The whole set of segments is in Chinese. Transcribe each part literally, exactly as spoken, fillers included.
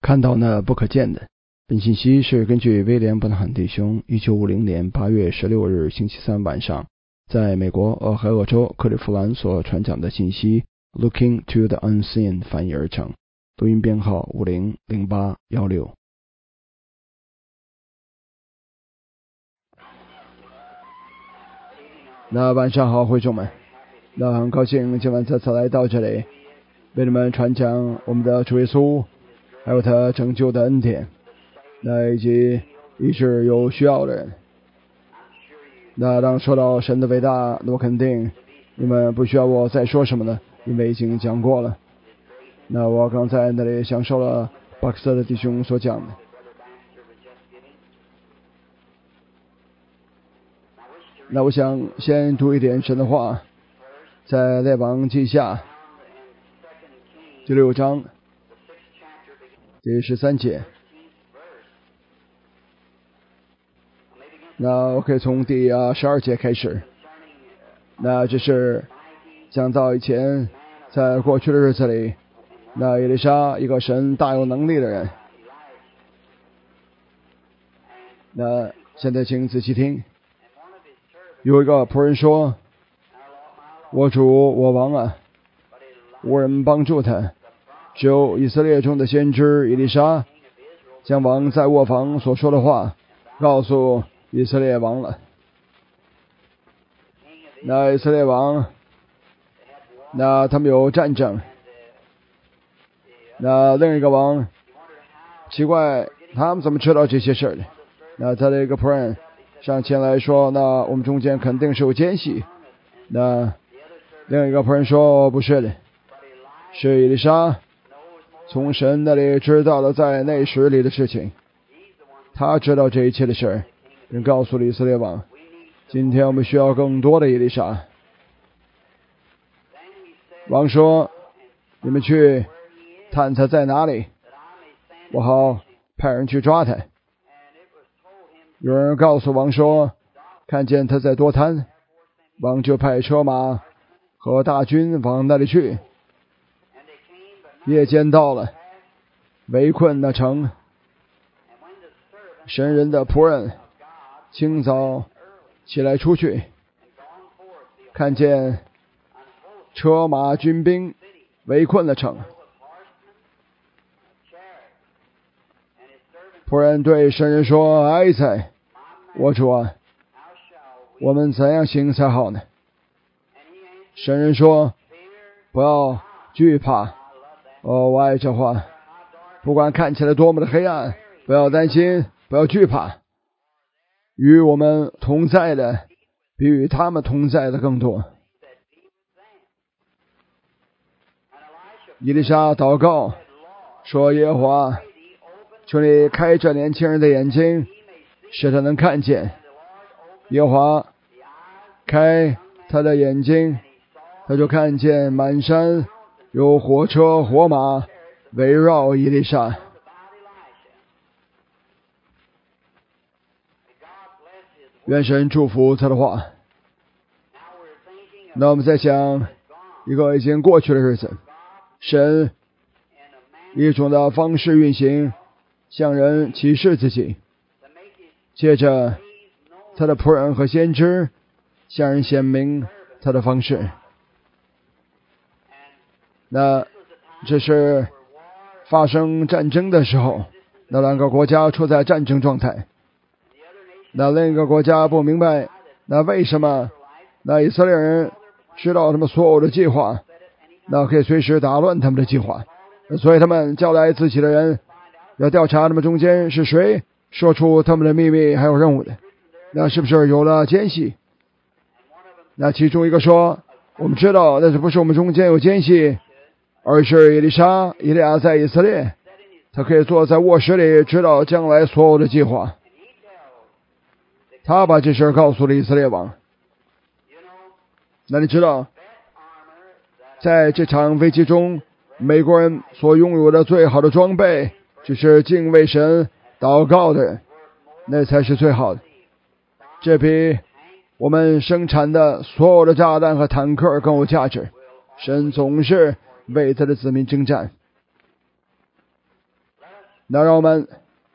看到那不可见的。本信息是根据威廉·伯纳汉弟兄一九五零年八月十六日星期三晚上在美国俄亥俄州克利夫兰所传讲的信息 Looking to the Unseen 翻译而成，录音编号五零零八一六。那晚上好，会众们，那很高兴今晚再次来到这里，为你们传讲我们的主耶稣，还有他拯救的恩典，那以及医治有需要的人。那当说到神的伟大，我肯定你们不需要我再说什么了，因为已经讲过了。那我刚才那里享受了巴克瑟的弟兄所讲的。那我想先读一点神的话，在列王记下第六章第十三节。那我可以从第十二节开始。那这是讲到以前在过去的日子里，那以利沙一个神大有能力的人。那现在请仔细听。有一个仆人说，我主我王啊，无人帮助他，只有以色列中的先知以利沙将王在卧房所说的话告诉以色列王了。那以色列王，那他们有战争，那另一个王奇怪他们怎么知道这些事儿的。那他的一个仆人上前来说，那我们中间肯定是有奸细。那另一个仆人说，不是的，是以利沙从神那里知道了在内室里的事情，他知道这一切的事儿，并告诉了以色列王，今天我们需要更多的以利沙。王说，你们去探他在哪里，我好派人去抓他。有人告诉王说，看见他在多滩，王就派车马和大军往那里去。夜间到了，围困那城。神人的仆人清早起来出去，看见车马军兵围困了城。仆人对神人说，哀哉，我主啊，我们怎样行才好呢？神人说，不要惧怕。哦，我爱这话，不管看起来多么的黑暗，不要担心，不要惧怕。与我们同在的比与他们同在的更多。以利沙祷告说，耶和华，求你开这年轻人的眼睛，使他能看见。耶和华开他的眼睛，他就看见满山有火车火马围绕以利沙。愿神祝福他的话。那我们再想一个已经过去的日子，神一种的方式运行，向人启示自己，接着他的仆人和先知向人显明他的方式。那这是发生战争的时候，那两个国家处在战争状态，那另一个国家不明白，那为什么那以色列人知道他们所有的计划，那可以随时打乱他们的计划，所以他们叫来自己的人，要调查他们中间是谁说出他们的秘密还有任务的，那是不是有了奸细？那其中一个说，我们知道那是不是我们中间有奸细，而是以利沙以利亚在以色列，他可以坐在卧室里知道将来所有的计划。他把这事告诉了以色列王。那你知道，在这场危机中，美国人所拥有的最好的装备就是敬畏神祷告的人，那才是最好的。这比我们生产的所有的炸弹和坦克更有价值。神总是为他的子民征战。 那让我们，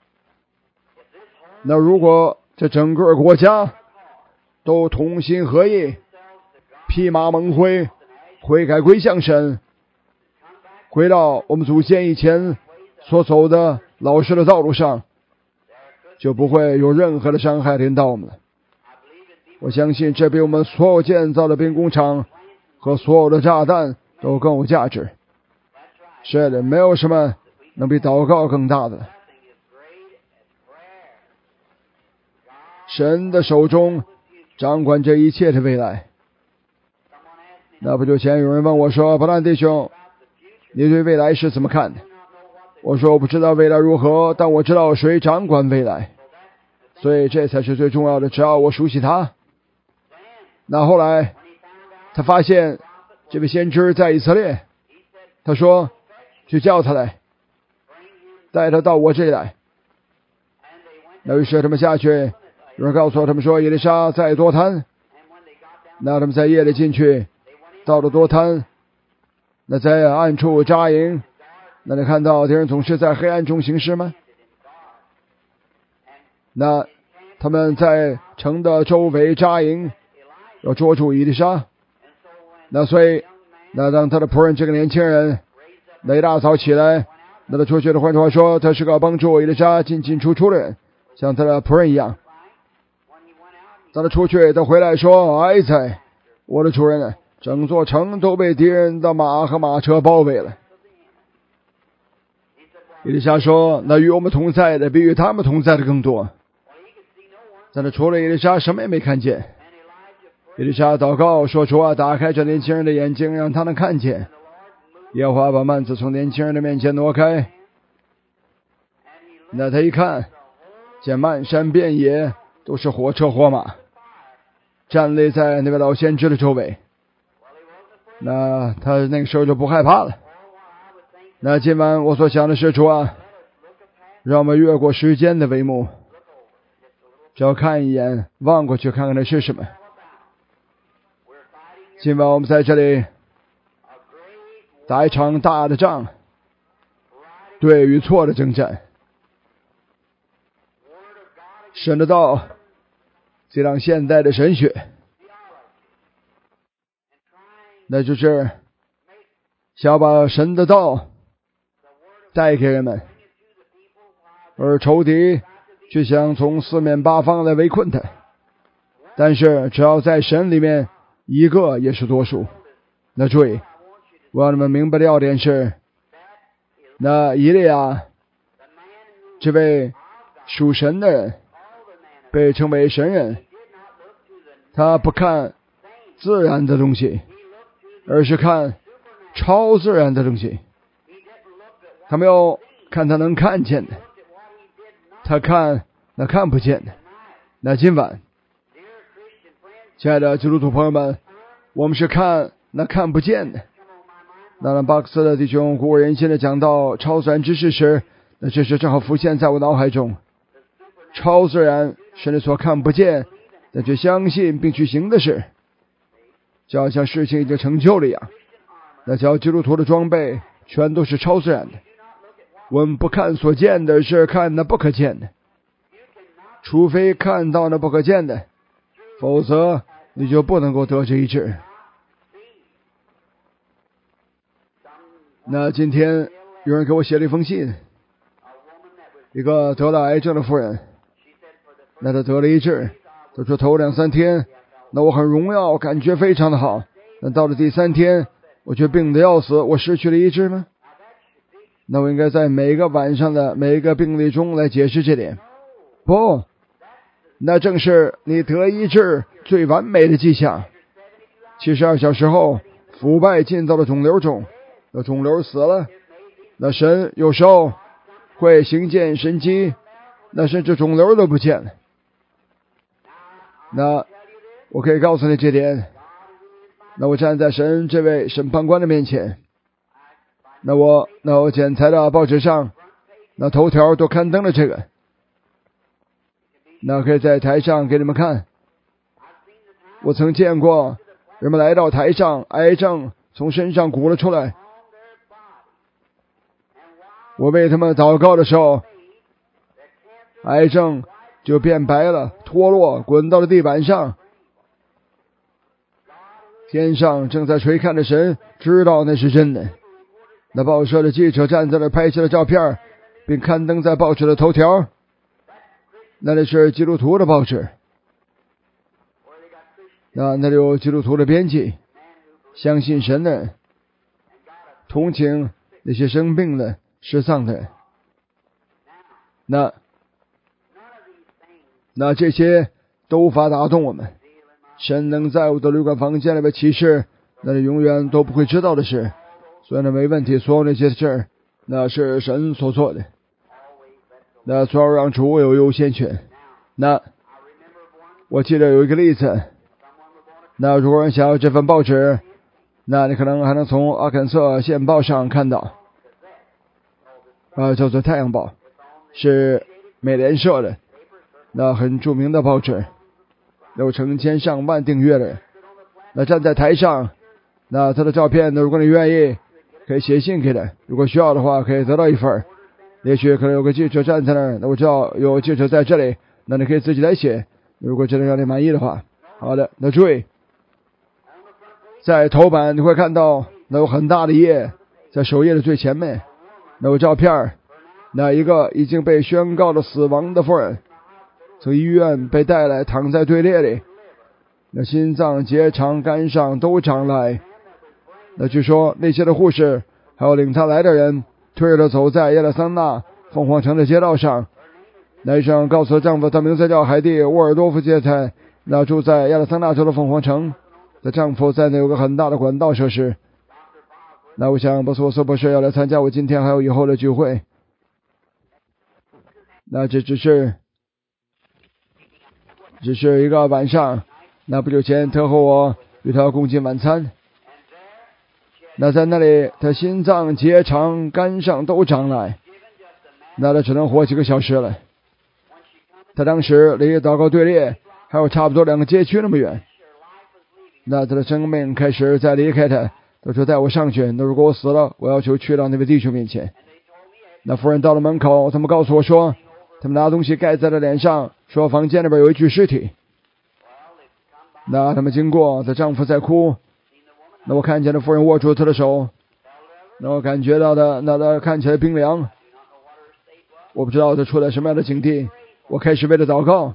那如果这整个国家都同心合意，披麻蒙灰，悔改归向神，回到我们祖先以前所走的老实的道路上，就不会有任何的伤害临到我们了。我相信这比我们所有建造的兵工厂和所有的炸弹都更有价值。是的，没有什么能比祷告更大的。神的手中掌管这一切的未来。那不久前有人问我说，伯兰弟兄，你对未来是怎么看的？我说我不知道未来如何，但我知道谁掌管未来，所以这才是最重要的，只要我熟悉他。那后来他发现这位先知在以色列，他说去叫他来，带他到我这里来。那于是他们下去，有人告诉他们说以利沙在多滩。那他们在夜里进去，到了多滩，那在暗处扎营。那你看到敌人总是在黑暗中行事吗？那他们在城的周围扎营，要捉住以利沙。那所以那当他的仆人这个年轻人那一大早起来，那他出去的，换句话说，他是个帮助以利沙进进出出的人，像他的仆人一样。当他出去，他回来说，哎哉，我的主人呢，整座城都被敌人的马和马车包围了。以利沙说，那与我们同在的比与他们同在的更多。但是除了以利沙什么也没看见。以利沙祷告说，主啊，打开这年轻人的眼睛，让他能看见。耶和华把幔子从年轻人的面前挪开。那他一看，见漫山遍野都是火车火马，站立在那位老先知的周围。那他那个时候就不害怕了。那今晚我所想的是，主啊，让我们越过时间的帷幕，只要看一眼，望过去看看那是什么。今晚我们在这里打一场大的仗，对与错的征战。神的道这样现代的神学，那就是想要把神的道带给人们，而仇敌却想从四面八方来围困他。但是只要在神里面，一个也是多数。那注意，我让你们明白的要点是，那以利亚这位属神的人，被称为神人，他不看自然的东西，而是看超自然的东西。他没有看他能看见的，他看那看不见的。那今晚，亲爱的基督徒朋友们，我们是看那看不见的。那让巴克斯的弟兄鼓舞人心的讲到超自然之事时，那这是正好浮现在我脑海中。超自然是你所看不见但却相信并去行的事，就好像事情已经成就了一样。那叫基督徒的装备全都是超自然的。我们不看所见的，是看那不可见的。除非看到那不可见的，否则你就不能够得这一致。那今天有人给我写了一封信，一个得了癌症的妇人，那他得了医治，他说头两三天那我很荣耀，感觉非常的好，那到了第三天我却病得要死，我失去了医治吗？那我应该在每一个晚上的每一个病例中来解释这点。不，那正是你得医治最完美的迹象。七十二小时后腐败进到了肿瘤中，那肿瘤死了，那神有时候会行见神迹，那甚至肿瘤都不见了。那我可以告诉你这点，那我站在神这位审判官的面前，那我那我剪裁的报纸上那头条都刊登了这个，那可以在台上给你们看。我曾见过人们来到台上，癌症从身上鼓了出来， 我为他们祷告的时候，癌症就变白了，脱落，滚到了地板上。天上正在垂看的神知道那是真的。那报社的记者站在那儿拍下了照片，并刊登在报纸的头条。那里是基督徒的报纸。那那里有基督徒的编辑，相信神的人，同情那些生病的失丧的人。那那这些都无法打动我们。神能在我的旅馆房间里边启示那里永远都不会知道的事，所以呢没问题，所有那些事儿那是神所做的，那所有让主有优先权。那我记得有一个例子，那如果人想要这份报纸，那你可能还能从阿肯色县报上看到，啊，叫做太阳报，是美联社的，那很著名的报纸，有成千上万订阅的人。那站在台上，那他的照片，如果你愿意可以写信给他，如果需要的话可以得到一份。也许可能有个记者站在那儿，那我知道有记者在这里，那你可以自己来写，如果真的让你满意的话。好的，那注意，在头版你会看到那有很大的页，在首页的最前面那有照片，那一个已经被宣告了死亡的妇人从医院被带来，躺在队列里，那心脏结肠肝上都长了癌。那据说那些的护士还有领他来的人推着他走在亚利桑那凤凰城的街道上。那医生告诉她丈夫，他名字叫海蒂·沃尔多夫杰泰，那住在亚利桑那州的凤凰城。她丈夫在那有个很大的管道设施。那我想波斯沃斯博士要来参加我今天还有以后的聚会。那这只是只是一个晚上，那不久前他和我与他共进晚餐。那在那里他心脏结肠肝上都长了癌，那他只能活几个小时了。他当时离祷告队列还有差不多两个街区那么远，那他的生命开始在离开他。他说带我上去，那如果我死了，我要求去到那位弟兄面前。那夫人到了门口，他们告诉我说他们拿东西盖在了脸上，说房间里边有一具尸体。那他们经过，她丈夫在哭，那我看见了夫人握住他的手，那我感觉到的那他看起来冰凉，我不知道他处在什么样的境地。我开始为他祷告，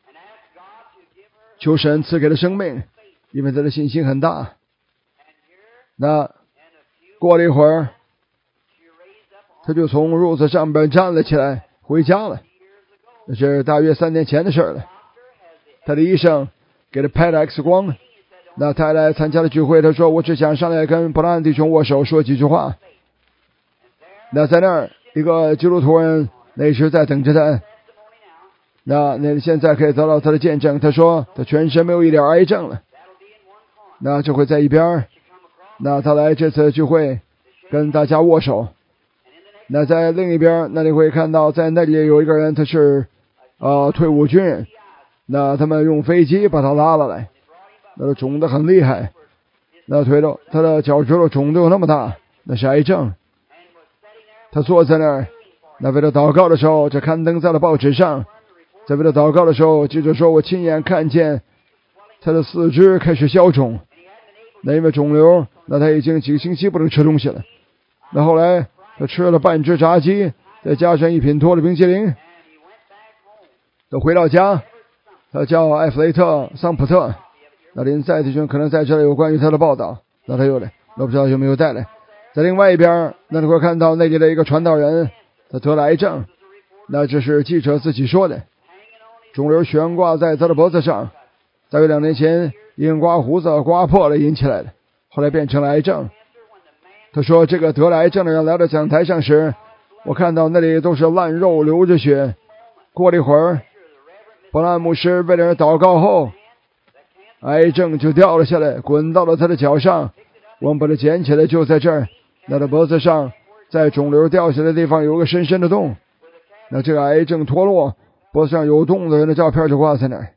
求神赐给他生命，因为他的信心很大。那过了一会儿，他就从褥子上边站了起来，回家了。那是大约三年前的事了。他的医生给他拍了 X 光，那他来参加了聚会，他说我只想上来跟布兰弟兄握手说几句话。那在那儿一个基督徒人那时在等着他，那那现在可以得到他的见证。他说他全身没有一点癌症了，那就会在一边。那他来这次聚会跟大家握手。那在另一边，那你会看到在那里有一个人，他是呃退伍军人，那他们用飞机把他拉了来，那肿得很厉害，那腿都他的脚趾头肿得有那么大，那是癌症。他坐在那儿，那为了祷告的时候，这刊登在了报纸上。在为了祷告的时候，记者说我亲眼看见他的四肢开始消肿，那因为肿瘤，那他已经几个星期不能吃东西了。那后来他吃了半只炸鸡，再加上一品托的冰淇淋。他回到家，他叫艾弗雷特·桑普特，那林赛弟兄可能在这里有关于他的报道，那他有来，我不知道有没有带来。在另外一边，那你会看到那里的一个传道人，他得了癌症，那这是记者自己说的。肿瘤悬挂在他的脖子上，大约两年前因刮胡子刮破了引起来的，后来变成了癌症。他说这个得了癌症的人来到讲台上时，我看到那里都是烂肉流着血。过了一会儿，伯兰牧师为了人祷告后，癌症就掉了下来，滚到了他的脚上。我们把它捡起来，就在这儿，那他脖子上在肿瘤掉下来的地方有个深深的洞，那这个癌症脱落，脖子上有洞的人的照片就挂在那儿。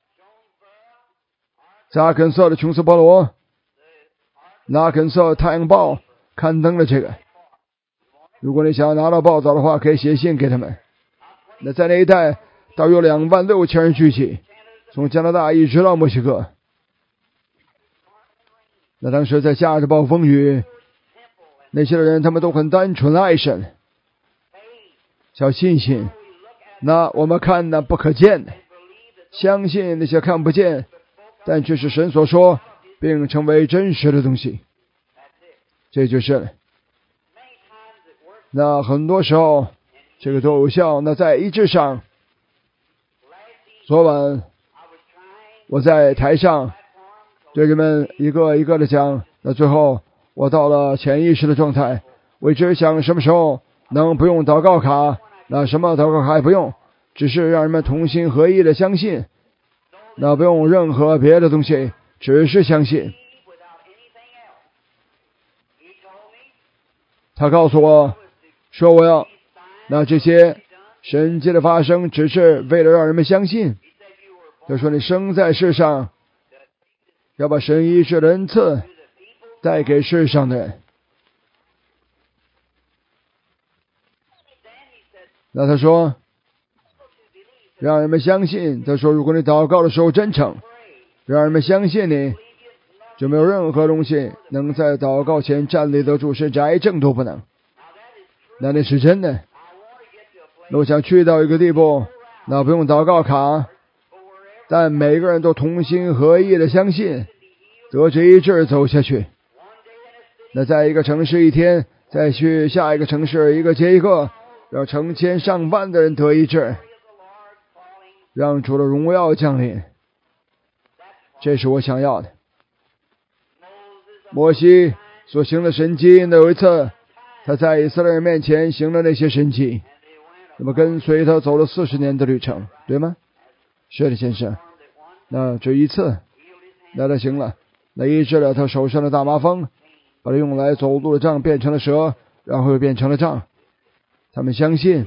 在阿肯色的琼斯波罗，那阿肯色太阳报刊登了这个。 如果你想要拿到报道的话，可以写信给他们。那在那一带大约有两万六千人聚集，从加拿大一直到墨西哥。那当时在下着暴风雨，那些人他们都很单纯爱神，小信心。那我们看那不可见的，相信那些看不见，但却是神所说并成为真实的东西，这就是了。那很多时候这个都有效。那在医治上，昨晚我在台上对人们一个一个的讲，那最后我到了潜意识的状态，我一直想什么时候能不用祷告卡，那什么祷告卡也不用，只是让人们同心合一的相信，那不用任何别的东西，只是相信。他告诉我说，我要那这些神迹的发生只是为了让人们相信。他说你生在世上要把神医治的恩赐带给世上的人。那他说让人们相信，他说如果你祷告的时候真诚，让人们相信你，就没有任何东西能在祷告前站立得住，甚至癌症都不能。那那是真的。那我想去到一个地步，那不用祷告卡，但每个人都同心合意的相信，得着医治走下去。那在一个城市一天，再去下一个城市，一个接一个，让成千上万的人得医治，让主的荣耀降临，这是我想要的。摩西所行的神迹，那有一次他在以色列人面前行了那些神迹，那么跟随他走了四十年的旅程，对吗？是的，先生。那这一次那他行了，那医治了他手上的大麻风，把他用来走路的杖变成了蛇，然后又变成了杖。他们相信。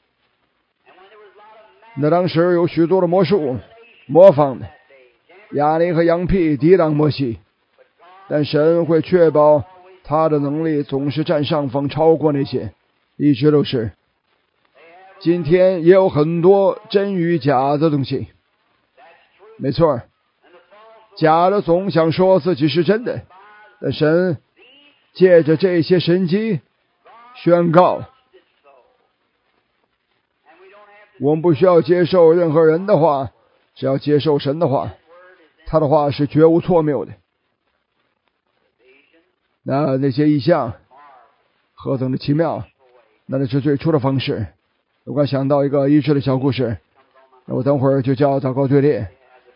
那当时有许多的魔术模仿的亚林和羊皮抵挡摩西，但神会确保他的能力总是占上风，超过那些，一直都是。今天也有很多真与假的东西，没错，假的总想说自己是真的，但神借着这些神迹宣告，我们不需要接受任何人的话，只要接受神的话，他的话是绝无错谬的。那那些异象何等的奇妙，那那是最初的方式。我刚想到一个医治的小故事，那我等会儿就叫祷告队列。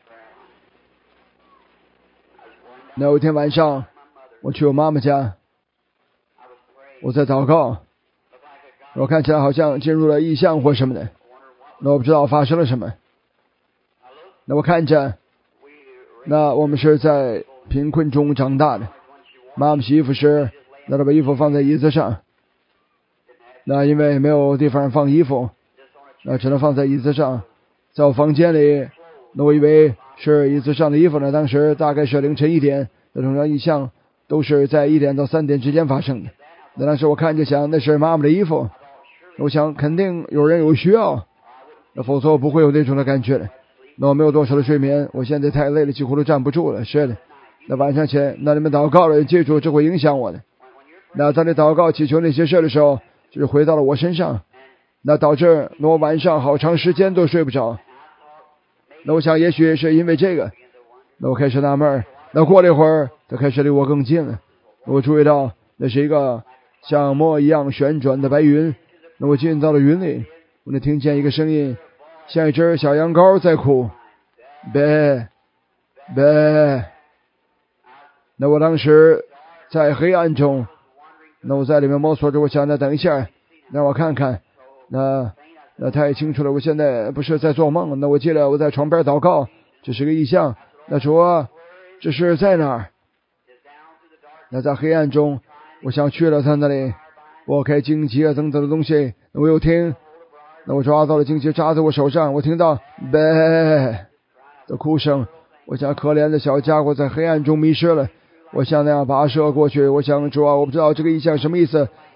那有一天晚上我去我妈妈家，我在祷告，我看起来好像进入了异象或什么的，那我不知道发生了什么。那我看着，那我们是在贫困中长大的，妈妈洗衣服时，那她把衣服放在椅子上，那因为没有地方放衣服，那只能放在椅子上。在我房间里，那我以为是椅子上的衣服呢。当时大概是凌晨一点，那种异象都是在一点到三点之间发生的。那当时我看着想，那是妈妈的衣服，我想肯定有人有需要，那否则我不会有那种的感觉的。那我没有多少的睡眠，我现在太累了，几乎都站不住了。是的，那晚上前，那你们祷告了，记住这会影响我的。那当你祷告祈求那些事的时候，就是回到了我身上，那导致我晚上好长时间都睡不着。那我想也许是因为这个，那我开始纳闷，那过了一会儿他开始离我更近了，我注意到那是一个像墨一样旋转的白云，那我进到了云里，我能听见一个声音，像一只小羊羔在哭，呗呗。那我当时在黑暗中，那我在里面摸索着，我想那等一下让我看看，那那太清楚了，我现在不是在做梦。那我记得我在床边祷告，这是个异象，那主啊，这是在哪儿？那在黑暗中，我想去了他那里，我开荆棘啊等等的东西，那我又听，那我抓到了荆棘扎在我手上，我听到呗的哭声，我想可怜的小家伙在黑暗中迷失了，我想那样跋涉过去，我想主啊，我不知道这个异象什么意思，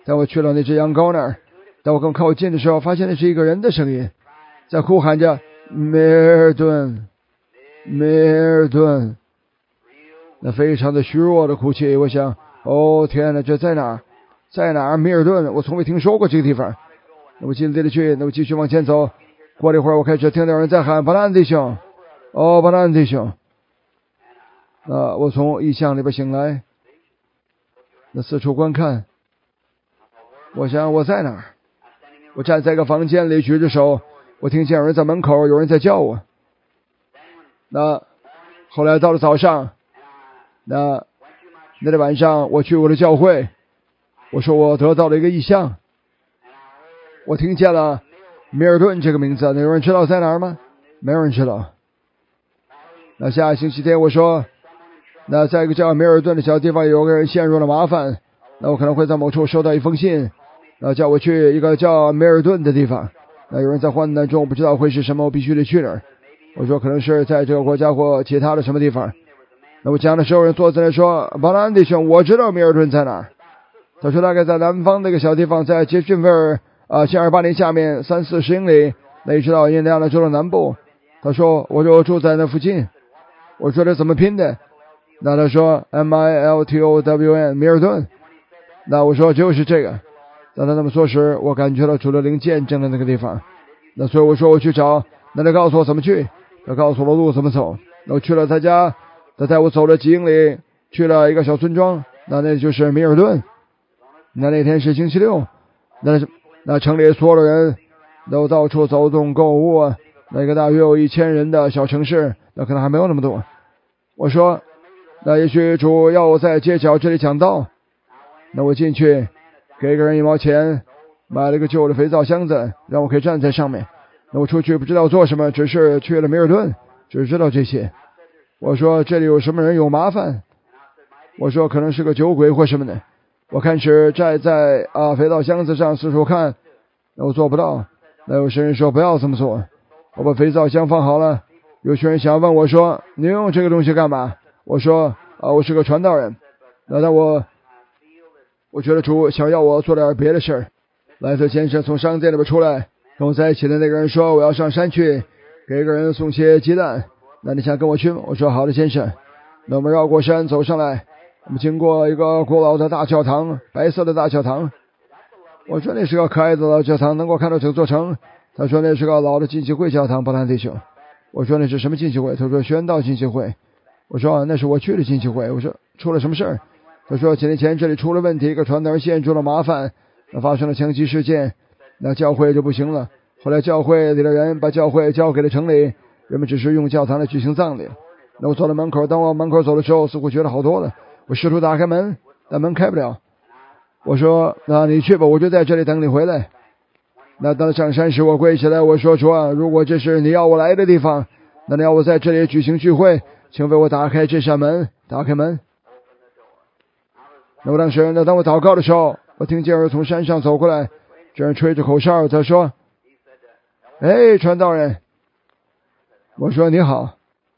当我去了那只羊羔那儿，当我更靠近的时候，发现那是一个人的声音，在呼喊着米尔顿，米尔顿，那非常的虚弱的哭泣。我想，哦天哪，这在哪儿？在哪儿？米尔顿，我从未听说过这个地方。那我进这里去，那我继续往前走。过了一会儿，我开始听到有人在喊巴兰弟兄，哦，巴兰弟兄。那我从异象里边醒来，那四处观看。我想我在哪儿？我站在一个房间里，举着手，我听见有人在门口，有人在叫我。那后来到了早上，那那天晚上我去我的教会，我说我得到了一个异象，我听见了米尔顿这个名字。那有人知道在哪儿吗？没有人知道。那下星期天我说，那在一个叫米尔顿的小地方有个人陷入了麻烦，那我可能会在某处收到一封信，那叫我去一个叫米尔顿的地方。那有人在患难中不知道会是什么，我必须得去那儿。我说可能是在这个国家或其他的什么地方。那我讲的时候，人坐在那说，巴兰弟兄，我知道米尔顿在哪儿。他说大概在南方那个小地方，在杰逊菲尔啊，县二八零下面三四十英里，那一直到印第安纳州的南部。他说我就住在那附近。我说这怎么拼的？那他说 M I L T O W N 米尔顿。那我说就是这个。当他那么说时，我感觉到主的灵见证的那个地方。那所以我说我去找，那他告诉我怎么去，他告诉我路怎么走。那我去了他家，他带我走了几英里，去了一个小村庄，那那就是米尔顿。那那天是星期六，那那城里所有的人都到处走动购物，那个大约有一千人的小城市，那可能还没有那么多。我说那也许主要我在街角这里讲道。那我进去给个人一毛钱，买了个旧的肥皂箱子，让我可以站在上面。那我出去不知道做什么，只是去了米尔顿，只知道这些。我说这里有什么人有麻烦？我说可能是个酒鬼或什么的。我开始站在啊肥皂箱子上四处看，那我做不到。那有些人说不要这么做。我把肥皂箱放好了，有些人想问我说你用这个东西干嘛？我说啊我是个传道人。那但我我觉得主想要我做点别的事儿。莱特先生从商店里边出来，跟我在一起的那个人说我要上山去给一个人送些鸡蛋，那你想跟我去吗？我说好的先生。那我们绕过山走上来，我们经过一个古老的大教堂，白色的大教堂。我说那是个可爱的老教堂，能够看到整座城。他说那是个老的浸信会教堂，巴兰弟兄。我说那是什么浸信会？他说宣道浸信会。我说那是我去的浸信会。我说出了什么事儿？他说几年前这里出了问题，一个传道人陷入了麻烦，那发生了枪击事件，那教会就不行了。后来教会里的人把教会交给了城里，人们只是用教堂来举行葬礼。那我走到门口，当我门口走的时候，似乎觉得好多了。我试图打开门，但门开不了。我说那你去吧，我就在这里等你回来。那当上山时，我跪起来，我说主啊，如果这是你要我来的地方，那你要我在这里举行聚会，请为我打开这扇门，打开门。那我当时，那当我祷告的时候，我听见有人从山上走过来，这人吹着口哨，他说哎传道人。我说你好。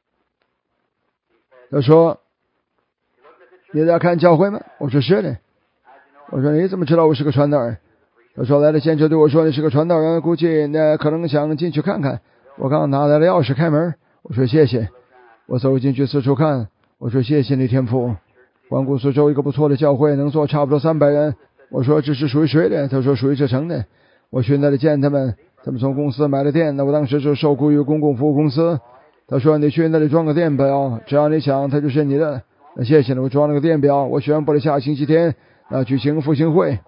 他说你在看教会吗？我说是的。我说你怎么知道我是个传道人？他说来的先生对我说你是个传道人，估计那可能想进去看看。我刚拿来了钥匙开门。我说谢谢。我走进去四处看。我说谢谢你天父。环顾四周，一个不错的教会，能坐差不多三百人。我说这是属于谁的？他说属于这城的。我去那里见他们，他们从公司买了电，那我当时就受雇于公共服务公司。他说你去那里装个电表，只要你想它就是你的。那谢谢了，我装了个电表。我宣布了下星期天啊举行复兴会。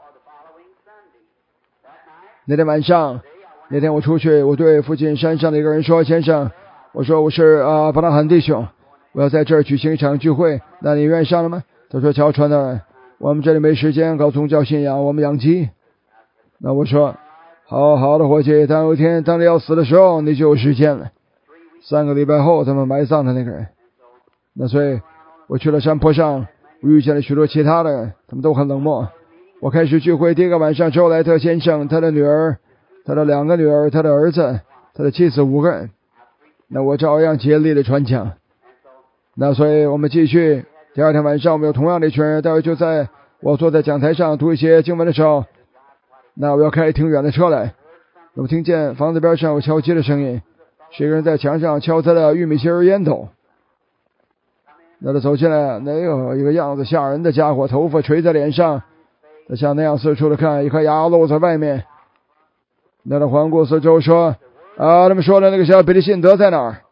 那天晚上，那天我出去，我对附近山上的一个人说，先生，我说我是啊巴拉罕弟兄，我要在这儿举行一场聚会，那你愿意上了吗？他说乔传道人，我们这里没时间搞宗教信仰，我们养鸡。那我说好好的伙计，当有一天当你要死的时候，你就有时间了。三个礼拜后他们埋葬的那个人。那所以我去了山坡上，我遇见了许多其他的人，他们都很冷漠。我开始聚会第一个晚上，周莱特先生，他的女儿，他的两个女儿，他的儿子，他的妻子，五个人。那我照样竭力的传讲。那所以我们继续，第二天晚上我们有同样的一群人，大约就在我坐在讲台上读一些经文的时候，那我要开挺远的车来，那么听见房子边上有敲击的声音，是一个人在墙上敲他的玉米芯烟斗。那他走进来，那有一个样子吓人的家伙，头发垂在脸上，他像那样四处的看，一颗牙露在外面。那他环顾四周说：“啊，他们说的那个小比利信德在哪儿？”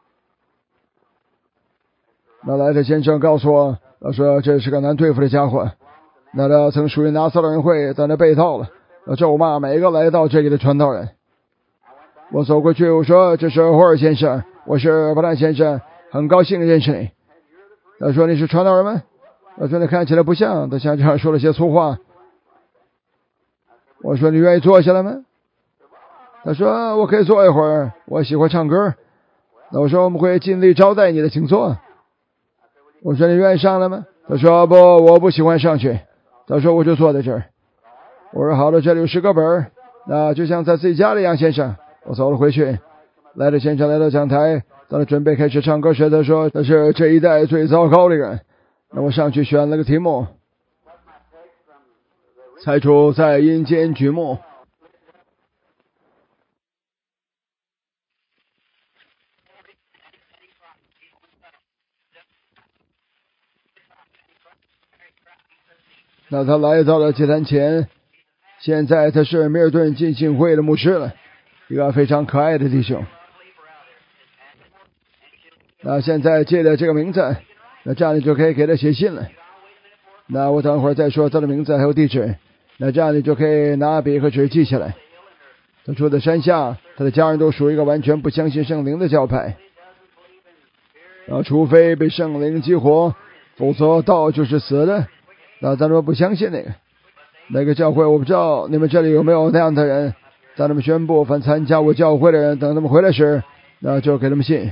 那莱特先生告诉我，他说这是个难对付的家伙。那他曾属于拿撒勒人会，但他被盗了，咒骂每个来到这里的传道人。我走过去，我说：“这是霍尔先生，我是布兰先生，很高兴认识你。”他说：“你是传道人吗？”我说：“你看起来不像。”他像这样说了些粗话。我说：“你愿意坐下来吗？”他说：“我可以坐一会儿，我喜欢唱歌。”那我说：“我们会尽力招待你的，请坐。”我说：“你愿意上来吗？”他说：“不，我不喜欢上去。”他说：“我就坐在这儿。”我说：“好的，这里有十个本儿，那就像在自己家里一样，先生。”我走了回去。来的先生来到讲台，当他准备开始唱歌时，他说：“他是这一代最糟糕的人。”那我上去选了个题目，猜出在阴间举目。那他来到了祭坛前，现在他是米尔顿浸信会的牧师了，一个非常可爱的弟兄。那现在借了这个名字，那这样你就可以给他写信了。那我等会儿再说他的名字还有地址，那这样你就可以拿笔和纸记下来。他住在山下，他的家人都属于一个完全不相信圣灵的教派，啊，除非被圣灵激活，否则道就是死的。那咱们不相信那个那个教会，我不知道你们这里有没有那样的人。当他们宣布凡参加过教会的人，等他们回来时，那就给他们信。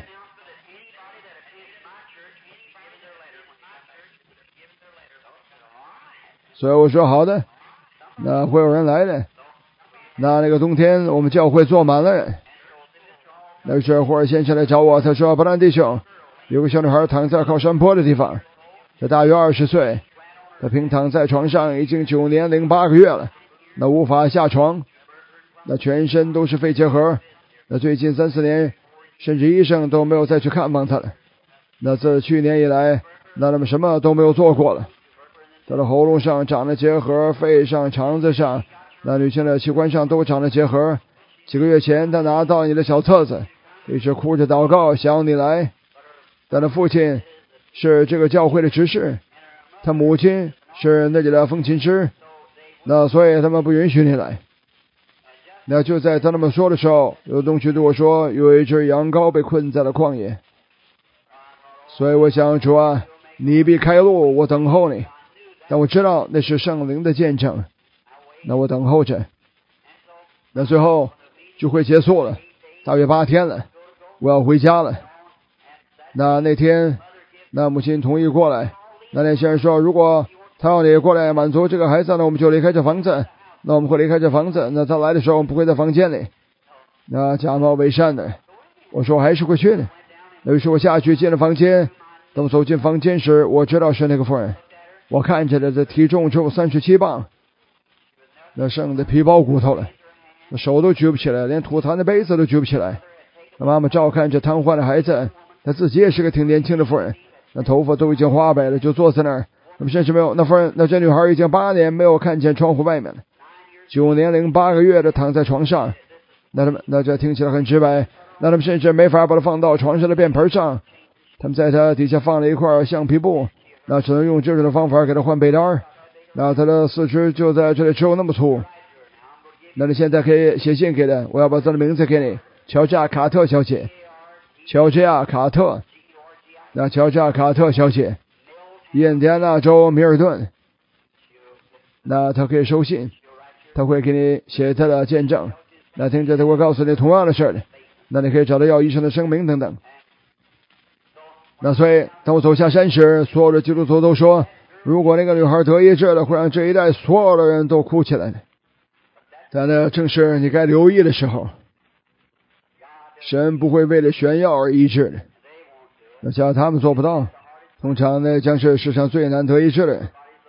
所以我说好的，那会有人来的。那那个冬天我们教会坐满了人。那时候霍尔先生来找我，他说：“布兰弟兄，有个小女孩躺在靠山坡的地方，她大约二十岁，她平躺在床上已经九年零八个月了，那无法下床，那全身都是肺结核，那最近三四年甚至医生都没有再去看望她了。那自去年以来，那他们什么都没有做过了。她的喉咙上长了结核，肺上、肠子上，那女性的器官上都长了结核。几个月前，她拿到你的小册子，一直哭着祷告，想要你来。她的父亲是这个教会的执事，她母亲是那里的风琴师，那所以他们不允许你来。那就在他们说的时候，有东西对我说，有一只羊羔被困在了旷野。所以我想，主啊，你必开路，我等候你。但我知道那是圣灵的见证，那我等候着。那最后聚会结束了，大约八天了，我要回家了。那那天，那母亲同意过来。那那些人说，如果他要你过来满足这个孩子，那我们就离开这房子。那我们会离开这房子。那他来的时候，我们不会在房间里。那假冒伪善的，我说我还是会去的。于是我下去进了房间。等我走进房间时，我知道是那个妇人。我看起来的体重只有三十七磅，那剩的皮包骨头了，那手都举不起来，连吐痰的杯子都举不起来。那妈妈照看着瘫痪的孩子，她自己也是个挺年轻的妇人，那头发都已经花白了，就坐在那儿。那么甚至没有，那妇人，那这女孩已经八年没有看见窗户外面了，九年零八个月的躺在床上。那他们，那这听起来很直白，那他们甚至没法把它放到床上的便盆上，他们在它底下放了一块橡皮布。那只能用这种的方法给他换被单，那他的四肢就在这里只有那么粗。那你现在可以写信给他，我要把他的名字给你，乔治亚·卡特小姐，乔治亚·卡特，那乔治亚·卡特小姐，印第安纳州米尔顿。那他可以收信，他会给你写他的见证，那听着他会告诉你同样的事的，那你可以找他要医生的声明等等。那所以当我走下山时，所有的基督徒都说，如果那个女孩得医治了，会让这一代所有的人都哭起来的。但那正是你该留意的时候，神不会为了炫耀而医治的。那像他们做不到，通常呢将是世上最难得医治的人。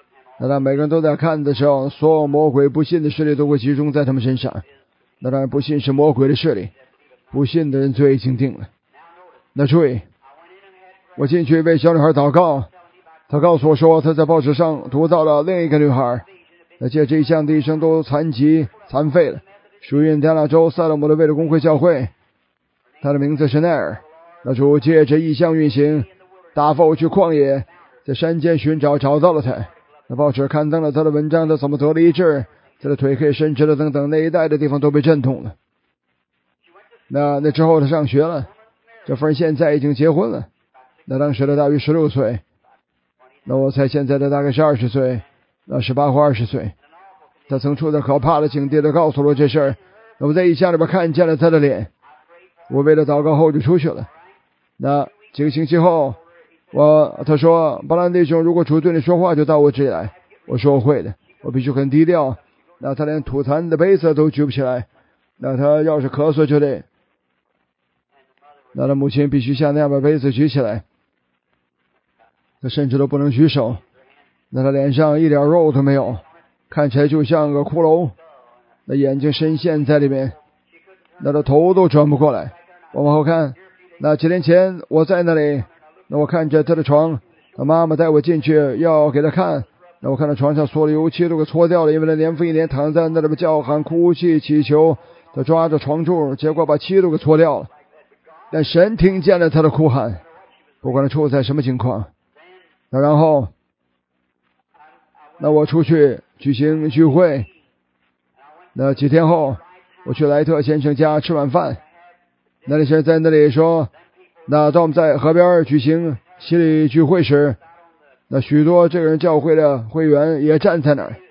那当每个人都在看的时候，所有魔鬼不信的势力都会集中在他们身上。那当然不信是魔鬼的势力，不信的人罪已经定了。那注意，我进去为小女孩祷告，她告诉我说她在报纸上读到了另一个女孩，那借这一项的一生都残疾残废了，属于印第安纳州塞勒姆的卫理公会教会，她的名字是奈尔。那主借着异象运行，大否去旷野，在山间寻找，找到了她。那报纸刊登了她的文章，她怎么得了医治，她的腿可以伸直了等等，那一带的地方都被震动了。那那之后她上学了，这夫人现在已经结婚了，那当时的大约十六岁，那我猜现在的大概是二十岁，那十八或二十岁。他曾处在可怕的境地的告诉我这事儿，那我在异象里边看见了他的脸，我为了祷告后就出去了。那几个星期后，我他说巴兰弟兄，如果主对你说话就到我这里来。我说我会的，我必须很低调。那他连吐痰的杯子都举不起来，那他要是咳嗽就得，那他母亲必须像那样把杯子举起来，他甚至都不能举手。那他脸上一点肉都没有，看起来就像个骷髅，那眼睛深陷在里面，那他头都转不过来。我往后看，那几年前我在那里，那我看着他的床，他妈妈带我进去要给他看，那我看到床上所有的油漆都给搓掉了，因为他年复一年躺在那里边叫喊哭泣祈求，他抓着床柱，结果把漆都给搓掉了。但神听见了他的哭喊，不管他处在什么情况。那然后那我出去举行聚会，那几天后我去莱特先生家吃晚饭，那里是在那里说，那当我们在河边举行洗礼聚会时，那许多这个人教会的会员也站在那儿。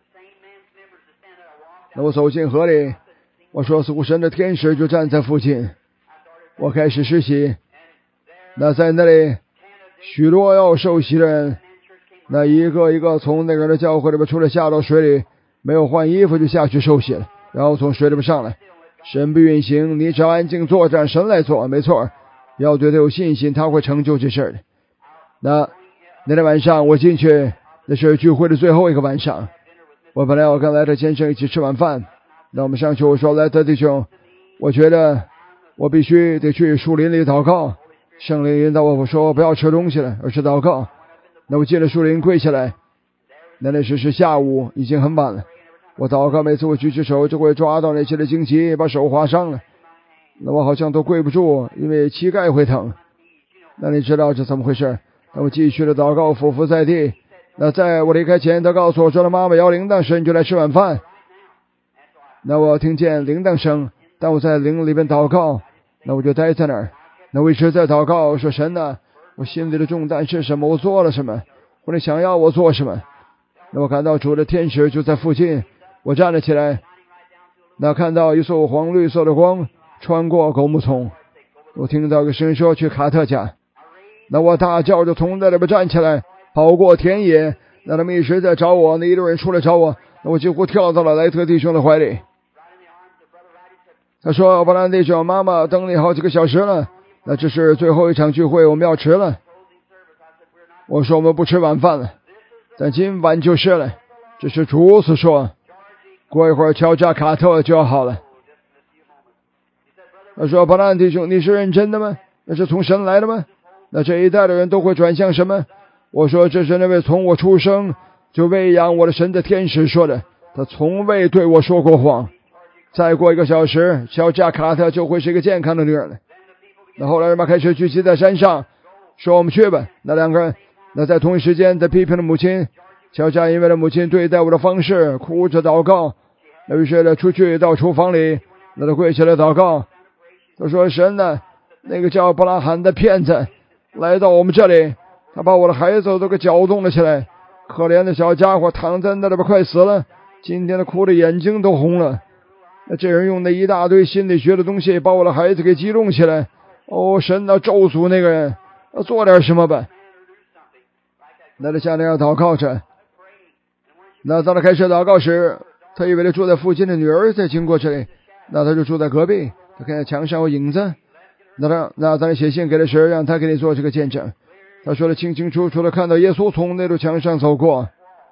那我走进河里，我说似乎神的天使就站在附近，我开始施洗。那在那里许多要受洗的人，那一个一个从那个人的教会里边出来，下到水里，没有换衣服就下去受洗了，然后从水里边上来。神不运行，你只要安静坐着，神来做，没错，要对他有信心，他会成就这事儿的。那那天晚上我进去，那是聚会的最后一个晚上，我本来要跟莱特先生一起吃晚饭，那我们上去，我说莱特弟兄，我觉得我必须得去树林里祷告，圣灵引导我，我说不要吃东西了，而是祷告。那我进了树林跪下来，那那时是下午，已经很晚了。我祷告，每次我举起手就会抓到那些的荆棘，把手划伤了。那我好像都跪不住，因为膝盖会疼。那你知道这怎么回事？那我继续的祷告，匍匐在地。那在我离开前，他告诉我说了，妈妈摇铃铛声，你就来吃晚饭。那我听见铃铛声，但我在灵里边祷告，那我就待在那儿。那我一直在祷告，说神啊，我心里的重担是什么？我做了什么？或者想要我做什么？那我看到主的天使就在附近，我站了起来，那看到一束黄绿色的光穿过狗木丛，我听到个声说去卡特家。那我大叫着从那里边站起来，跑过田野，那他们一直在找我，那一堆人出来找我，那我几乎跳到了莱特弟兄的怀里。他说，巴兰弟兄，妈妈等你好几个小时了，那这是最后一场聚会，我们要吃了。我说我们不吃晚饭了，但今晚就是了，这是主所说，过一会儿乔治卡特就要好了。他说，巴兰弟兄，你是认真的吗？那是从神来的吗？那这一代的人都会转向什么？我说，这是那位从我出生就喂养我的神的天使说的，他从未对我说过谎。再过一个小时，乔治卡特就会是一个健康的女人了。那后来人们开始聚集在山上，说我们去吧。那两个人，那在同一时间，他批评了母亲。乔治因为了母亲对待我的方式，哭着祷告。那于是呢，出去到厨房里，那他跪下来祷告。他说：“神呢，那个叫布拉罕的骗子来到我们这里，他把我的孩子都给搅动了起来。可怜的小家伙躺在那里边快死了，今天他哭的眼睛都红了。那这人用那一大堆心理学的东西把我的孩子给激动起来。哦，神啊，咒诅那个人，做点什么吧。”那他像那样祷告着。那当他开始祷告时，他以为他住在附近的女儿在经过这里，那他就住在隔壁。他看见墙上有影子，那他那当他写信给他时，让他给你做这个见证。他说的清清楚楚的看到耶稣从那堵墙上走过，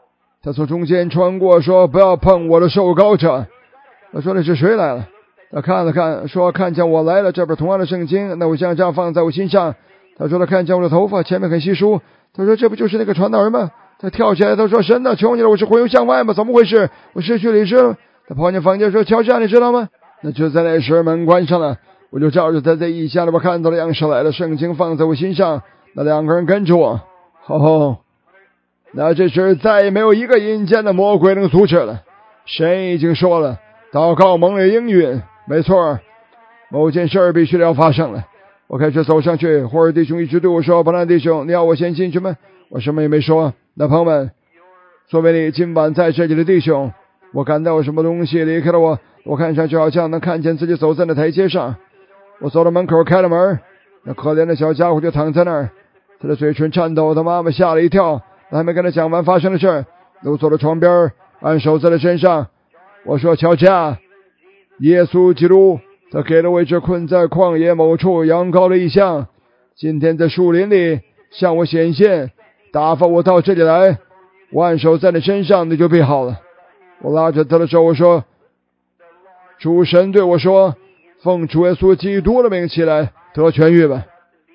他从中间穿过，说：“不要碰我的受膏者。”他说：“那是谁来了？”他看了看，说：“看见我来了，这本同样的圣经，那我像这样放在我心上。”他说：“他看见我的头发前面很稀疏。”他说：“这不就是那个传道人吗？”他跳起来，他说：“神哪，求你了，我是魂游向外吗？怎么回事？我失去理智了。”他跑进房间说：“乔治，你知道吗？”那就在那时门关上了，我就照着他在异象里边看到了样式来了，圣经放在我心上，那两个人跟着我。哦，那这时再也没有一个阴间的魔鬼能阻止了。神已经说了，祷告蒙了应允，没错，某件事必须要发生了。我开始走上去，霍尔弟兄一直对我说：“伯兰弟兄，你要我先进去吗？”我什么也没说。那朋友们，作为你今晚在这里的弟兄，我感到有什么东西离开了我，我看上去好像能看见自己走在那台阶上。我走到门口，开了门，那可怜的小家伙就躺在那儿，他的嘴唇颤抖，他妈妈吓了一跳，还没跟他讲完发生的事，又坐到床边，按手在他身上。我说：“乔家，耶稣基督他给了我一只困在旷野某处羊羔的异象，今天在树林里向我显现，打发我到这里来，我按手在你身上，你就必好了。”我拉着他的手，我说：“主神对我说，奉主耶稣基督的名起来，得痊愈吧。”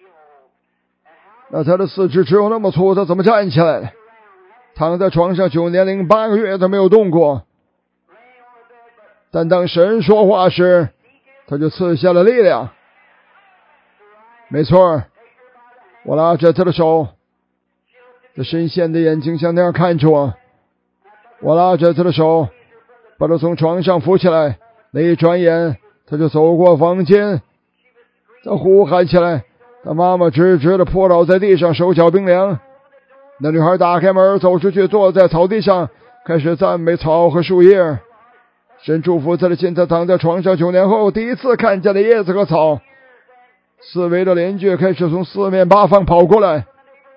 那他的四肢只有那么粗，他怎么站起来了？躺在床上九年零八个月都没有动过。但当神说话时，他就赐下了力量。没错，我拉着他的手，他深陷的眼睛像那样看着我。我拉着他的手，把他从床上扶起来。那一转眼，他就走过房间，他呼喊起来。他妈妈直直的扑倒在地上，手脚冰凉。那女孩打开门走出去，坐在草地上，开始赞美草和树叶。神祝福他的心，他躺在床上九年后第一次看见了叶子和草。四围的邻居开始从四面八方跑过来。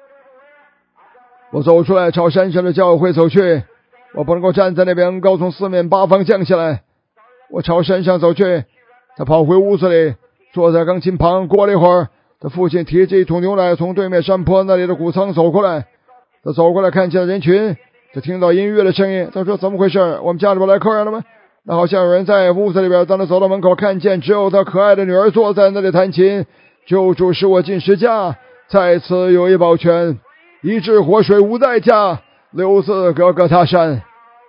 我走出来，朝山上的教会走去。我不能够站在那边，高从四面八方降下来。我朝山上走去，他跑回屋子里，坐在钢琴旁。过了一会儿，他父亲提着一桶牛奶从对面山坡那里的谷仓走过来。他走过来看见了人群，他听到音乐的声音。他说：“怎么回事？我们家里边来客人了吗？”那好像有人在屋子里边。当他走到门口，看见只有他可爱的女儿坐在那里弹琴。救主使我进十架，在此有一保全，一治活水无代价，流自各个他山。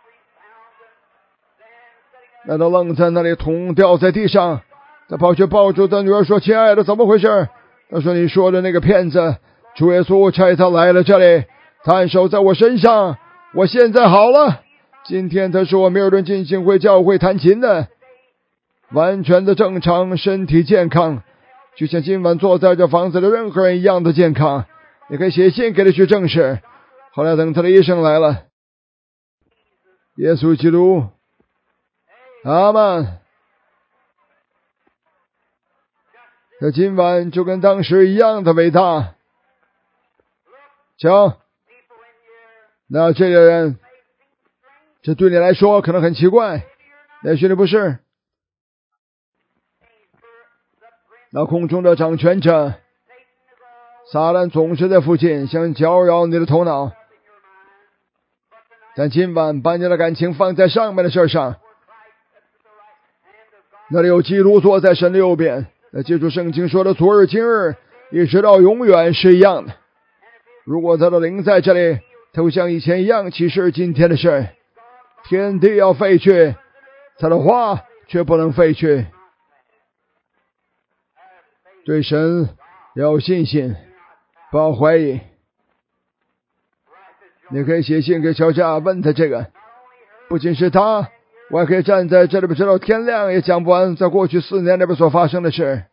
那他愣在那里，桶掉在地上。他跑去抱住他女儿说：“亲爱的，怎么回事？”他说：“你说的那个骗子，主耶稣差他来了这里，他按手在我身上，我现在好了。今天他是我米尔顿浸信会教会弹琴的，完全的正常，身体健康，就像今晚坐在这房子的任何人一样的健康。你可以写信给他去证实。”后来等他的医生来了，耶稣基督，阿们。他今晚就跟当时一样的伟大。瞧，那这个人，这对你来说可能很奇怪，也许你不是。那空中的掌权者撒旦总是在附近，想搅扰你的头脑。但今晚把你的感情放在上面的事上，那里有基督坐在神的右边。那记住圣经说的昨日今日一直到永远是一样的。如果他的灵在这里，他会像以前一样启示今天的事。天地要废去，他的话却不能废去。对神要有信心，不要怀疑。你可以写信给乔家，问他这个。不仅是他，我还可以站在这里边直到天亮，也讲不完在过去四年里边所发生的事。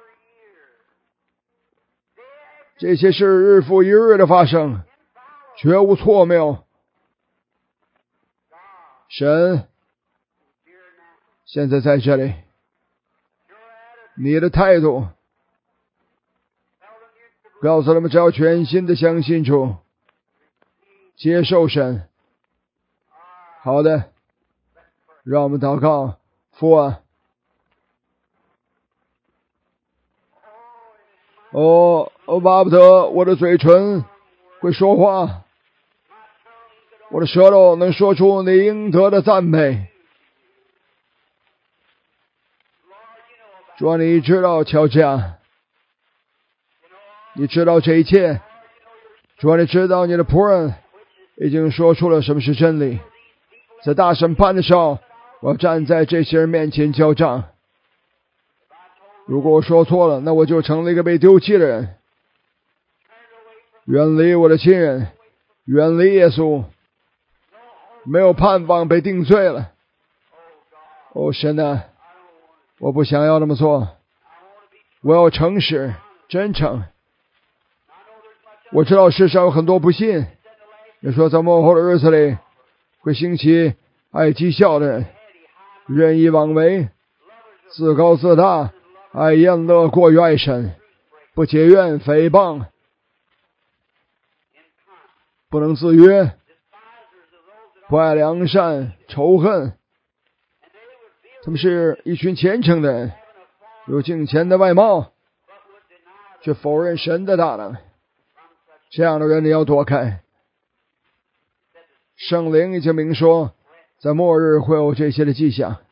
这些事日复一日的发生，绝无错谬。神现在在这里，你的态度告诉他们，只要全心的相信主，接受神。好的，让我们祷告。父啊，哦，哦，巴不得我的嘴唇会说话， 我的舌头能说出你应得的赞美。主啊，你知道乔治亚，你知道这一切。主啊，你知道你的仆人已经说出了什么是真理。在大审判的时候，我要站在这些人面前交账。如果我说错了，那我就成了一个被丢弃的人。远离我的亲人，远离耶稣，没有盼望，被定罪了。哦，神啊，我不想要那么做，我要诚实真诚。我知道世上有很多不信，你说在末后的日子里会兴起爱讥笑的人，任意妄为，自高自大，爱宴乐过于爱神，不结怨诽谤，不能自约，不爱良善，仇恨。他们是一群虔诚的人，有敬虔的外貌，却否认神的大能。这样的人你要躲开。圣灵已经明说，在末日会有这些的迹象。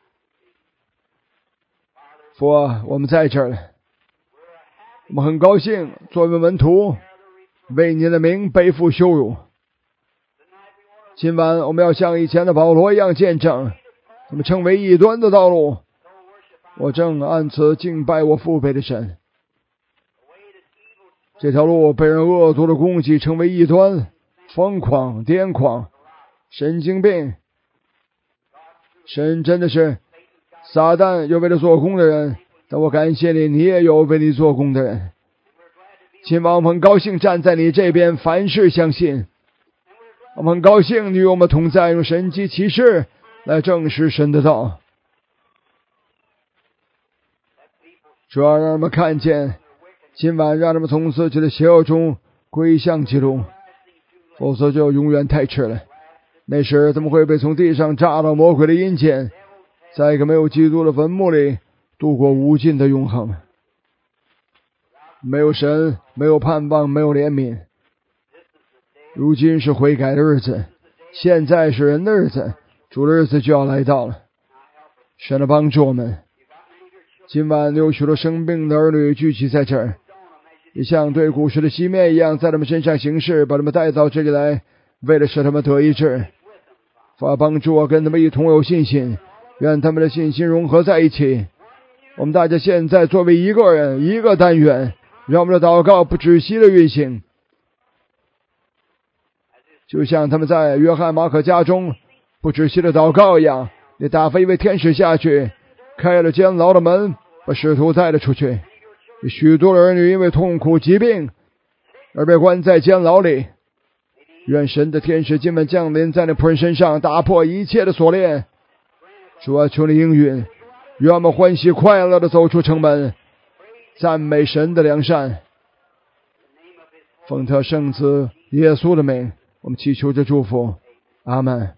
父啊，我们在这儿了，我们很高兴作为门徒为你的名背负羞辱。今晚我们要像以前的保罗一样见证他们称为异端的道路。我正按此敬拜我父辈的神。这条路被人恶毒的攻击，成为异端，疯狂、癫狂、神经病。神真的是撒旦有为了做工的人，但我感谢你，你也有为你做工的人。今晚我们很高兴站在你这边，凡事相信。我们很高兴你与我们同在，用神迹奇事来证实神的道。主要让我们看见，今晚让他们从自己的邪恶中归向基督，否则就永远太迟了。那时他们会被从地上炸到魔鬼的阴间，在一个没有基督的坟墓里度过无尽的永恒。没有神，没有盼望，没有怜悯。如今是悔改的日子，现在是人的日子，主的日子就要来到了。神的帮助我们。今晚有许多生病的儿女聚集在这儿，也像对古时的西面一样，在他们身上行事，把他们带到这里来，为了使他们得医治。法帮助我跟他们一同有信心，愿他们的信心融合在一起。我们大家现在作为一个人，一个单元，让我们的祷告不止息的运行，就像他们在约翰马可家中不止息的祷告一样。你打发一位天使下去，开了监牢的门，把使徒带了出去。许多的儿女因为痛苦疾病而被关在监牢里，愿神的天使今晚降临在那仆人身上，打破一切的锁链。主啊，求你应允，愿我们欢喜快乐地走出城门，赞美神的良善。奉他圣子耶稣的名，我们祈求着祝福，阿们。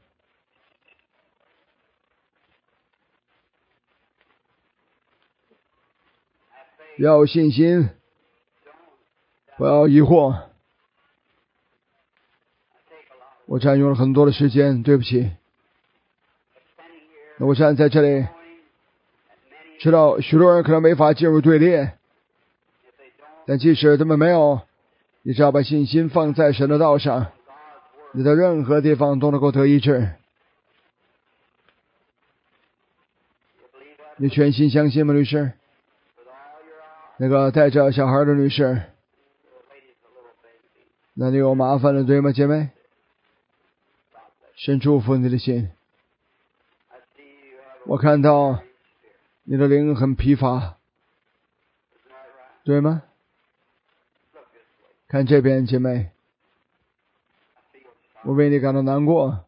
要有信心，不要疑惑。我占用了很多的时间，对不起。那我站在这里，知道许多人可能没法进入队列，但即使他们没有，你只要把信心放在神的道上，你在任何地方都能够得医治。你全心相信吗，律师？那个带着小孩的女士，那你有麻烦了，对吗，姐妹？神祝福你的心。我看到你的灵很疲乏，对吗？看这边，姐妹，我为你感到难过。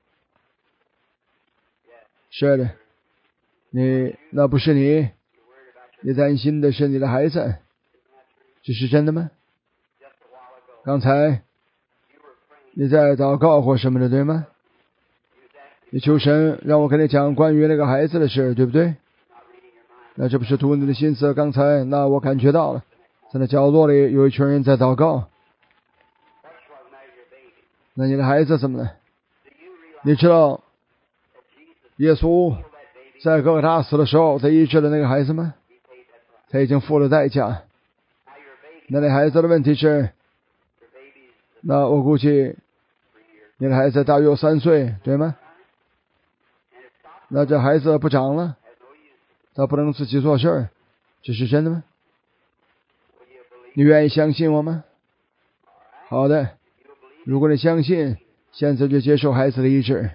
是的，你那不是你，你担心的是你的孩子，这是真的吗？刚才你在祷告或什么的，对吗？你求神让我跟你讲关于那个孩子的事，对不对？那这不是图你的心思。刚才那我感觉到了，在那角落里有一群人在祷告。那你的孩子怎么了？ 你知道耶稣在哥哥他死的时候他医治了那个孩子吗？他已经付了代价。那那孩子的问题是，那我估计你的孩子大约有三岁，对吗？那这孩子不长了，他不能自己做事儿，这是真的吗？你愿意相信我吗？好的，如果你相信，现在就接受孩子的医治。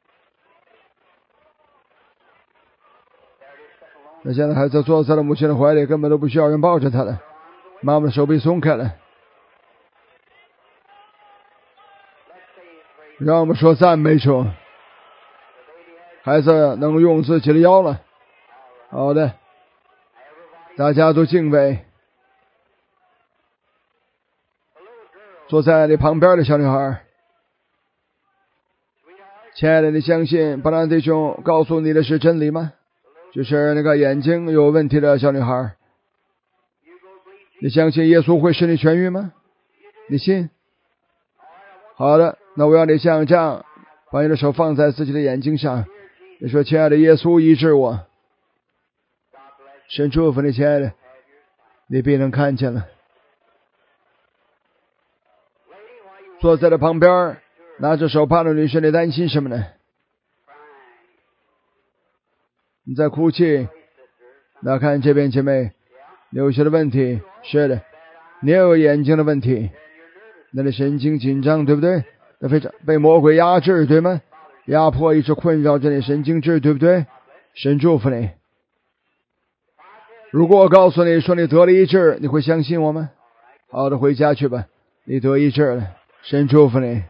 那现在孩子坐在了母亲的怀里，根本都不需要人抱着他了，妈妈的手臂松开了。让我们说赞美主，孩子能用自己的腰了。好的，大家都敬畏。坐在你旁边的小女孩，亲爱的，你相信巴兰弟兄告诉你的是真理吗？就是那个眼睛有问题的小女孩，你相信耶稣会使你痊愈吗？你信？好的，那我要你像这样把你的手放在自己的眼睛上，你说亲爱的耶稣医治我，神祝福你，亲爱的，你必能看见了。坐在了旁边拿着手帕的女士，你担心什么呢？你在哭泣。那看这边姐妹，你有些的问题，是的，你也有眼睛的问题，那你神经紧张，对不对？那非常被魔鬼压制，对吗？压迫一直困扰着你神经质，对不对？神祝福你。如果我告诉你说你得了医治，你会相信我吗？好的，回家去吧，你得医治了，神祝福你。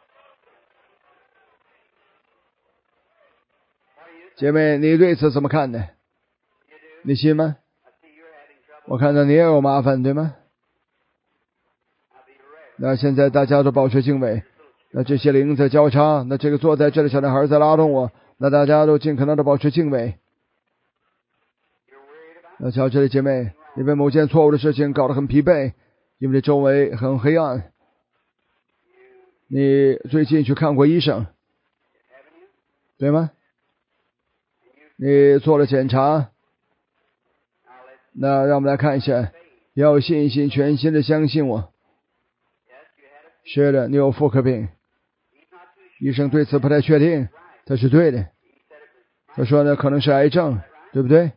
姐妹，你对此怎么看呢？你信吗？我看到你也有麻烦，对吗？那现在大家都保持敬畏，那这些灵在交叉，那这个坐在这里小男孩在拉动我，那大家都尽可能的保持敬畏。那瞧这里姐妹，你被某件错误的事情搞得很疲惫，因为周围很黑暗。你最近去看过医生，对吗？你做了检查，那让我们来看一下，要有信心，全心的相信我。是的，你有妇科病，医生对此不太确定，他是对的。他说呢，可能是癌症，对不对？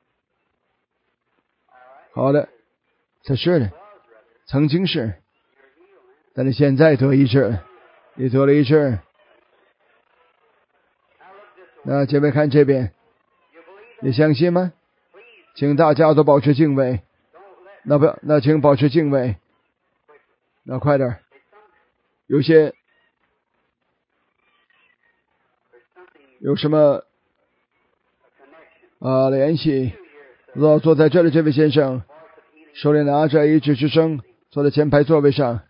好的，他是的，曾经是，但是现在得医治了，你得了医治。那姐妹看这边，你相信吗？请大家都保持敬畏。那不，那请保持敬畏。那快点，有些有什么啊联系？坐坐在这里这位先生，手里拿着一支支声，坐在前排座位上。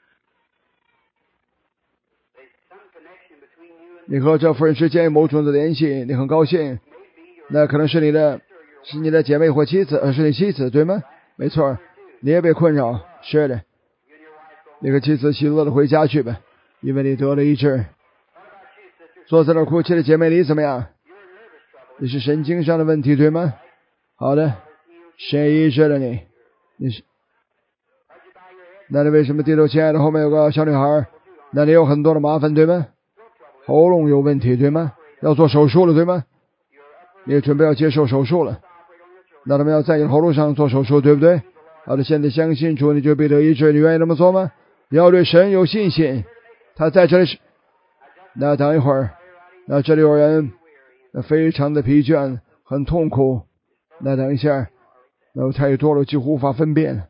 你和这夫人之间有某种的联系，你很高兴。那可能是你的，是你的姐妹或妻子，而是你妻子，对吗？没错，你也被困扰，是的。你和妻子喜乐的回家去吧，因为你得了医治。坐在那哭泣的姐妹，你怎么样？你是神经上的问题，对吗？好的，神医治了你。你是，那你为什么低头？亲爱的，后面有个小女孩，那你有很多的麻烦，对吗？喉咙有问题，对吗？要做手术了，对吗？你准备要接受手术了，那他们要在你喉咙上做手术，对不对？好的，现在相信主，你就必得医治，你愿意这么做吗？你要对神有信心，他在这里是。那等一会儿，那这里有人那非常的疲倦，很痛苦。那等一下，那有太多了，几乎无法分辨。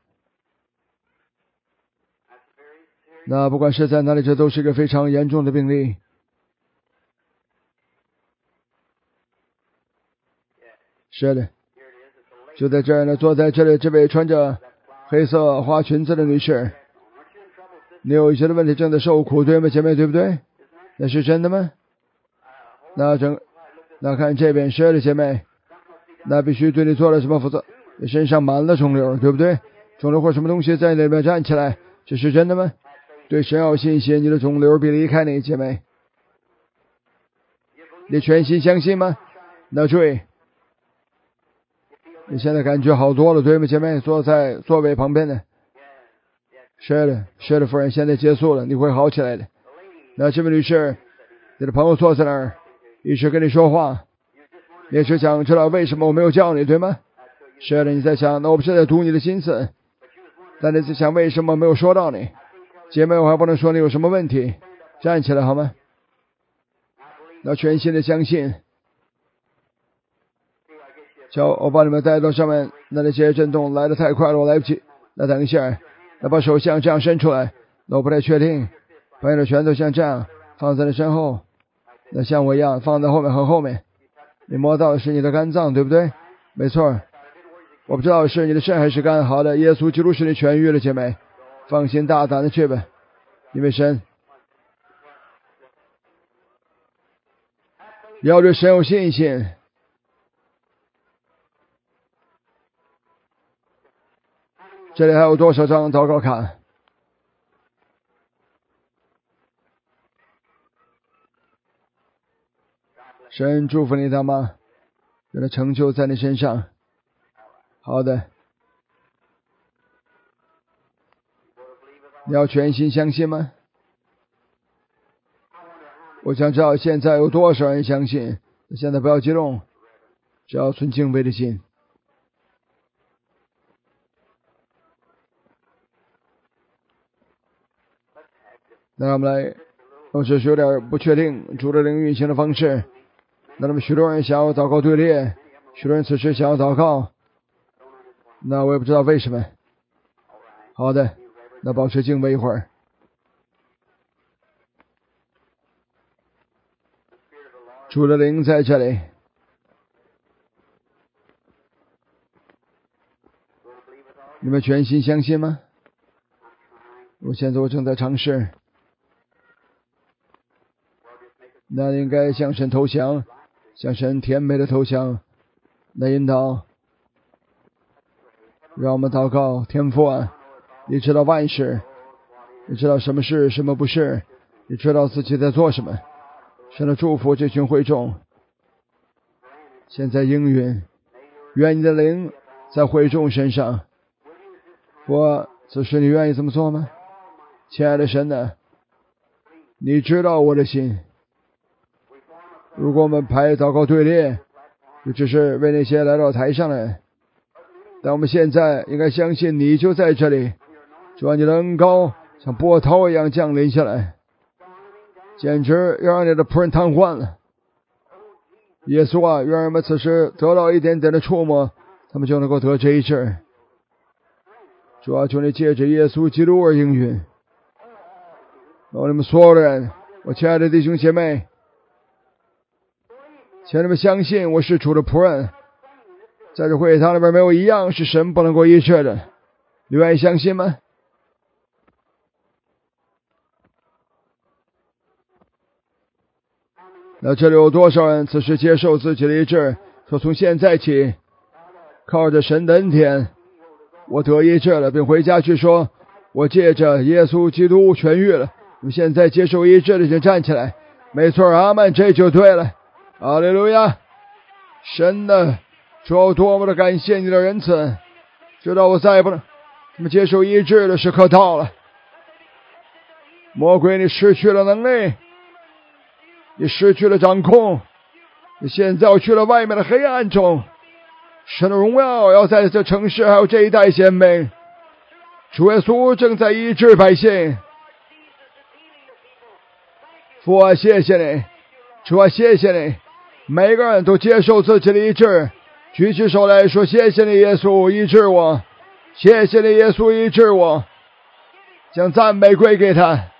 那不管是在哪里，这都是一个非常严重的病例。是的，就在这儿呢，坐在这里这位穿着黑色花裙子的女士，你有一些的问题正在受苦，对吗，姐妹，对不对？那是真的吗？那整，那看这边，是的，姐妹，那必须对你做了什么负责？你身上满了肿瘤，对不对？肿瘤或什么东西在那边站起来，这是真的吗？对神要有信心，你的肿瘤必离开你，姐妹。 你全心相信吗？那注意，你现在感觉好多了，对吗，姐妹？坐在座位旁边的，是的，是的，夫人，现在结束了，你会好起来的。那这位女士，你的朋友坐在那儿，一直跟你说话，你是想知道为什么我没有叫你，对吗？是的，你在想，那我不是在读你的心思，但你在想为什么没有说到你。姐妹，我还不能说你有什么问题，站起来好吗？要全心的相信。瞧，我把你们带到上面，那那些震动来得太快了，我来不及。那等一下，那把手像这样伸出来，那我不太确定。把你的拳头像这样放在你身后，那像我一样放在后面和后面。你摸到的是你的肝脏，对不对？没错。我不知道是你的肾还是肝。好的，耶稣基督使你痊愈了，姐妹，放心大胆的去吧，因为神要对神有信心。这里还有多少张祷告卡？神祝福你的吗？让它成就在你身上。好的，你要全心相信吗？我想知道现在有多少人相信。现在不要激动，只要存敬畏的心。那我们来，我只是有点不确定主的灵运行的方式。那么许多人想要祷告队列，许多人此时想要祷告，那我也不知道为什么。好的，那保持敬畏一会儿。主的灵在这里，你们全心相信吗？我现在我正在尝试。那应该向神投降，向神甜美的投降，来引导。让我们祷告，天父啊，你知道万事，你知道什么是什么不是，你知道自己在做什么。神的祝福这群会众，现在应允，愿你的灵在会众身上。我此时你愿意这么做吗？亲爱的神呢，你知道我的心。如果我们排祷告队列，就只是为那些来到台上的，但我们现在应该相信你就在这里，主啊，你的恩膏像波涛一样降临下来，简直要让你的仆人瘫痪了。耶稣啊，愿人们此时得到一点点的触摸，他们就能够得这一治。主啊，求你借着耶稣基督而应允。我你们所有的人，我亲爱的弟兄姐妹，请你们相信我是主的仆人，在这会堂里边没有一样是神不能够医治的，你愿意相信吗？那这里有多少人此时接受自己的医治，说从现在起靠着神的恩典我得医治了，并回家去说我借着耶稣基督痊愈了。你们现在接受医治的就站起来，没错，阿们，这就对了。哈利路亚！神的主，多么的感谢你的仁慈，知道我再也不能那么接受医治的时刻到了。魔鬼，你失去了能力，你失去了掌控，你现在要去了外面的黑暗中。神的荣耀要在这城市还有这一代显明。主耶稣正在医治百姓。父啊，谢谢你，主啊，谢谢你，每个人都接受自己的医治，举起手来说谢谢你耶稣医治我，谢谢你耶稣医治我，将赞美归给他。